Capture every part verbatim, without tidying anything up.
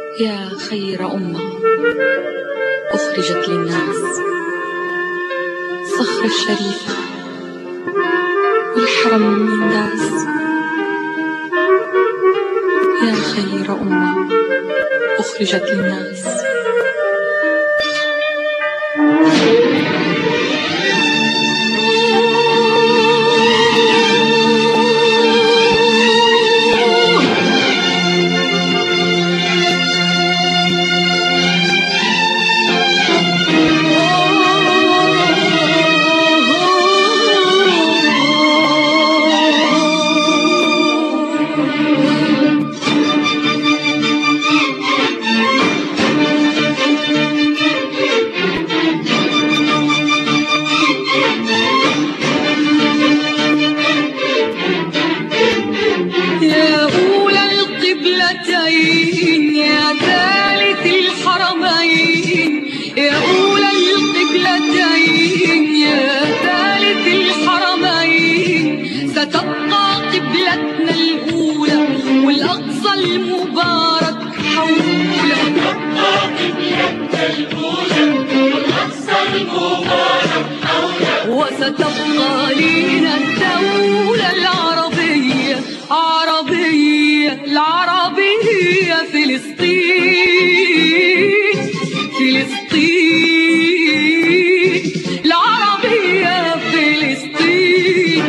يا خير أمة أخرجت للناس، صخر الشريفة والحرم المنداس. يا خير أمة أخرجت للناس. ستبقى قبلتنا الأولى والأقصى المبارك حوله. ستبقى قبلتنا الأولى والأقصى المبارك حوله. وستبقى لينا الدولة العربية عربية العربية فلسطين فلسطين العربية فلسطين.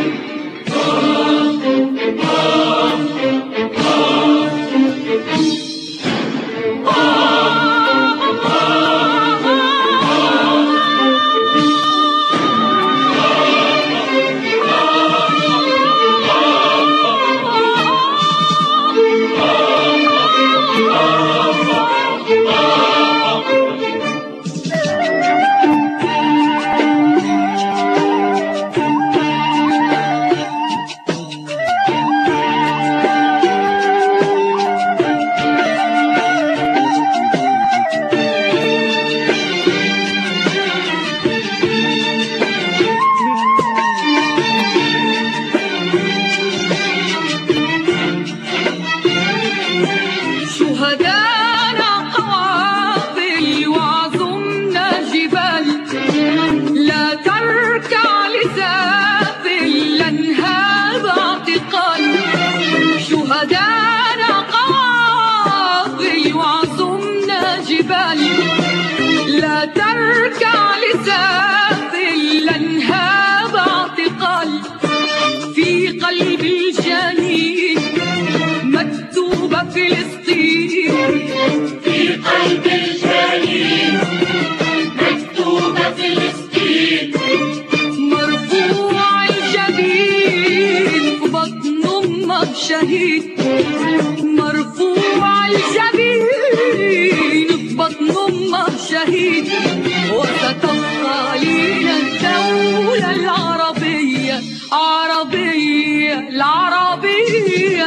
شهدانا قوافل وعظمنا جبال، لا تركع لسافل لنهاب اعتقال. شهدانا قوافل وعظمنا جبال، لا تركع لسافل لنهاب اعتقال. في قلب الجنين مكتوبة فلسطين، في قلب الجنين مكتوبة فلسطين. مرفوع الجبين في بطن أمه شهيد، مرفوع الجبين في بطن أمه شهيد. وستبقى لينا الدولة العربية عربية العربية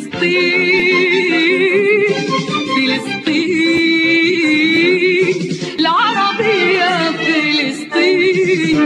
فلسطين فلسطين العربية فلسطين.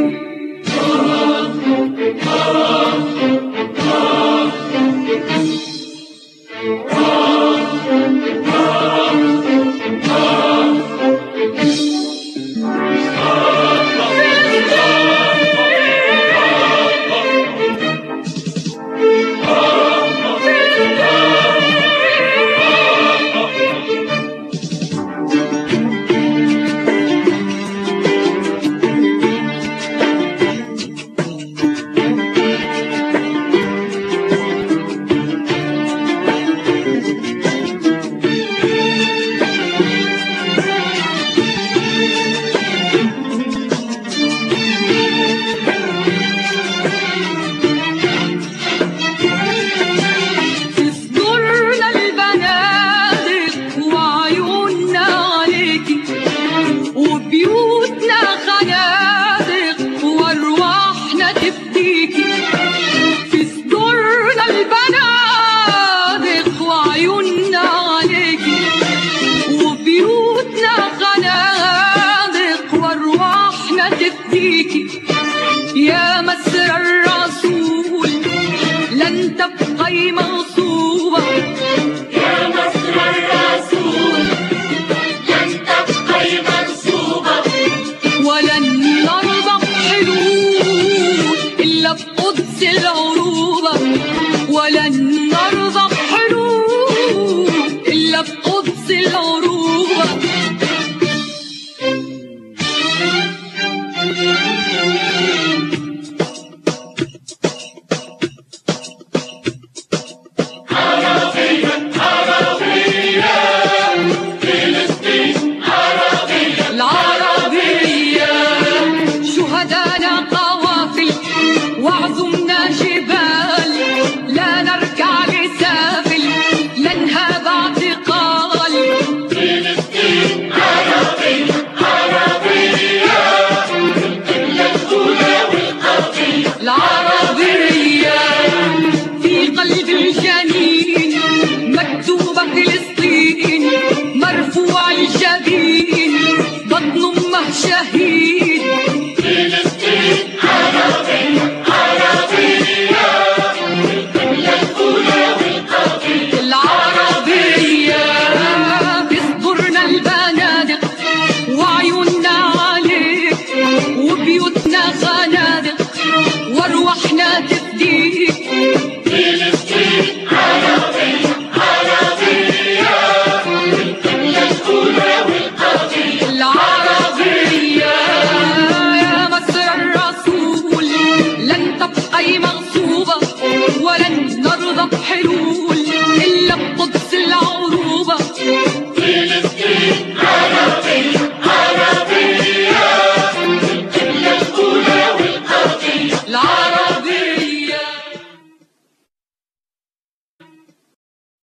بقدس العروبة. وعظمنا جبال لا نركع لسافل لا نهاب اعتقال. فلسطين عربية عربية القبلة الأولى والقضية العربية. في قلب الجنين مكتوبة فلسطين مرفوع الجبين بطن أمه شهيد.